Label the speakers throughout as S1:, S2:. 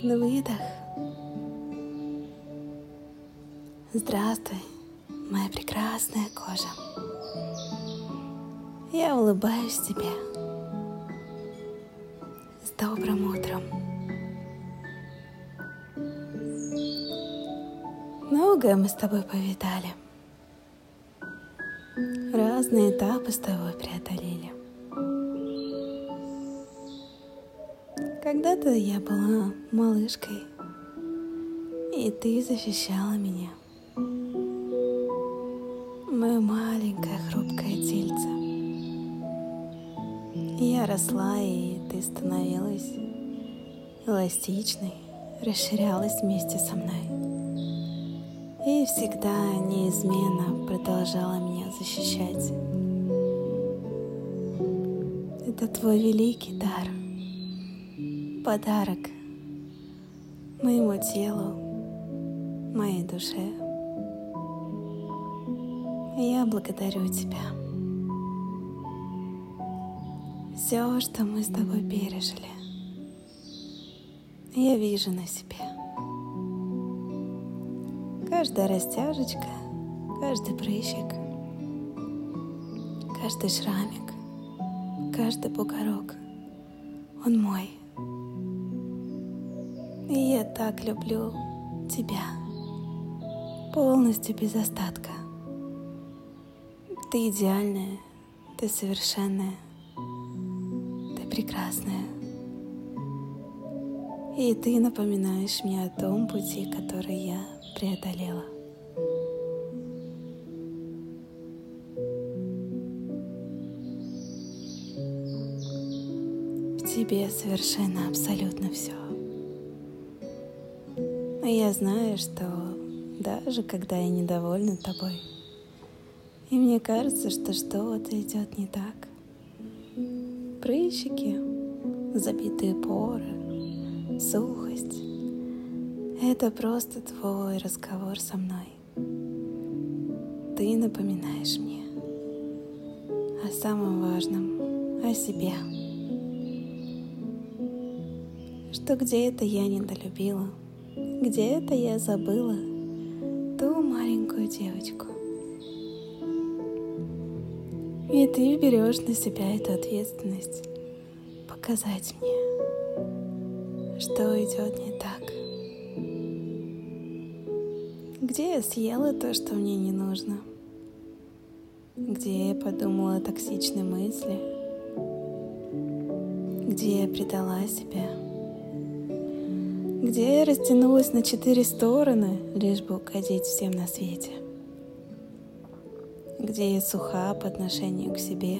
S1: На выдох. Здравствуй, моя прекрасная кожа. Я улыбаюсь тебе. С добрым утром. Многое мы с тобой повидали. Разные этапы с тобой преодолели. Когда-то я была малышкой, и ты защищала меня. Мое маленькое хрупкое тельце. Я росла, и ты становилась эластичной, расширялась вместе со мной. И всегда неизменно продолжала меня защищать. Это твой великий дар, подарок моему телу, моей душе. Я благодарю тебя. Все, что мы с тобой пережили, я вижу на себе. Каждая растяжечка, каждый прыщик, каждый шрамик, каждый бугорок, он мой. И я так люблю тебя, полностью без остатка. Ты идеальная, ты совершенная, ты прекрасная. И ты напоминаешь мне о том пути, который я преодолела. В тебе совершенно абсолютно все. И я знаю, что даже когда я недовольна тобой, и мне кажется, что что-то идет не так, прыщики, забитые поры, сухость — это просто твой разговор со мной. Ты напоминаешь мне о самом важном, о себе. Что где-то я недолюбила, где-то я забыла ту маленькую девочку. И ты берешь на себя эту ответственность показать мне, что идет не так. Где я съела то, что мне не нужно? Где я подумала о токсичной мысли? Где я предала себя? Где я растянулась на 4 стороны, лишь бы угодить всем на свете? Где я суха по отношению к себе?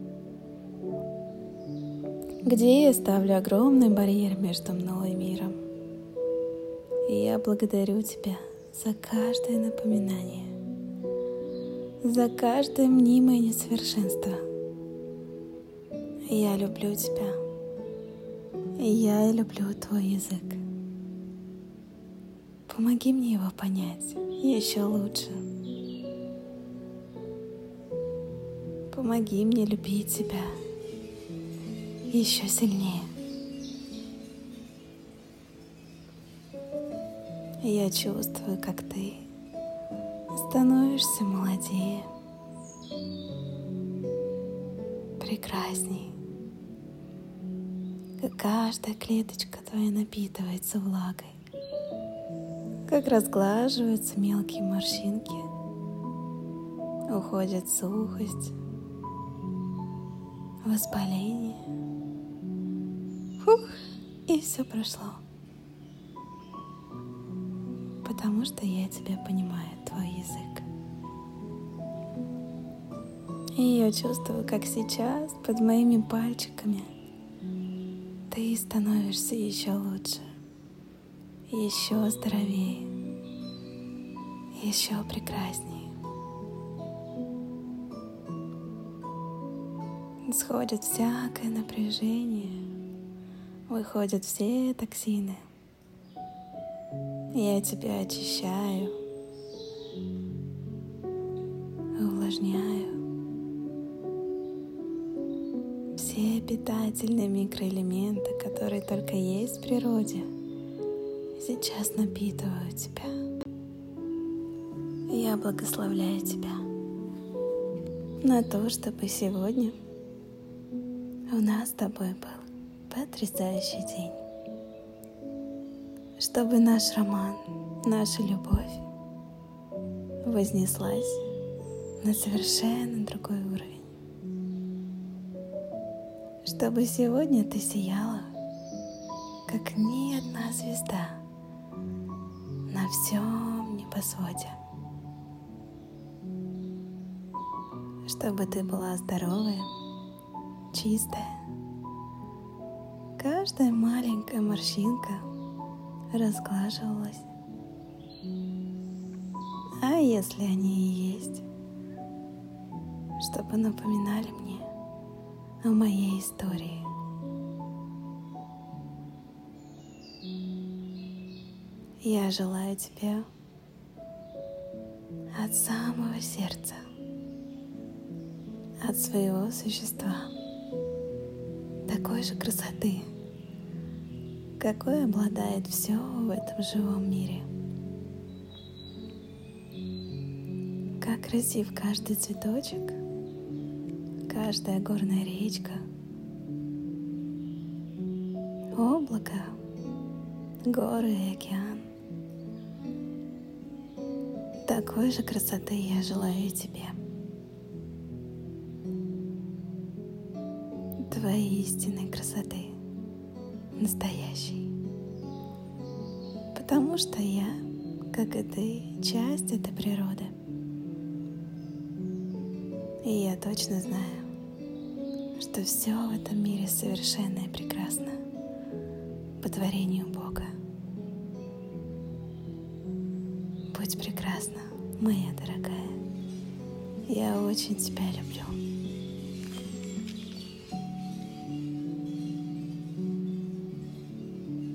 S1: Где я ставлю огромный барьер между мной и миром? И я благодарю тебя за каждое напоминание, за каждое мнимое несовершенство. Я люблю тебя, и я люблю твой язык. Помоги мне его понять еще лучше. Помоги мне любить тебя еще сильнее. Я чувствую, как ты становишься молодее, прекрасней, как каждая клеточка твоя напитывается влагой, как разглаживаются мелкие морщинки, уходит сухость, воспаление. Фух, и все прошло. Потому что я тебя понимаю, твой язык. И я чувствую, как сейчас под моими пальчиками ты становишься еще лучше, еще здоровее, еще прекраснее. Сходит всякое напряжение, выходят все токсины. Я тебя очищаю, увлажняю. Все питательные микроэлементы, которые только есть в природе, сейчас напитываю тебя. Я благословляю тебя на то, чтобы сегодня у нас с тобой был потрясающий день. Чтобы наш роман, наша любовь вознеслась на совершенно другой уровень. Чтобы сегодня ты сияла, как ни одна звезда на всем небосводе. Чтобы ты была здоровая, чистая. Каждая маленькая морщинка разглаживалась. А если они и есть, чтобы напоминали мне о моей истории. Я желаю тебе от самого сердца, от своего существа такой же красоты, какой обладает все в этом живом мире. Как красив каждый цветочек, каждая горная речка, облако, горы и океан. Такой же красоты я желаю и тебе. Твоей истинной красоты, настоящей. Потому что я, как и ты, часть этой природы. И я точно знаю, что все в этом мире совершенно и прекрасно по творению Бога. Будь прекрасна, моя дорогая. Я очень тебя люблю.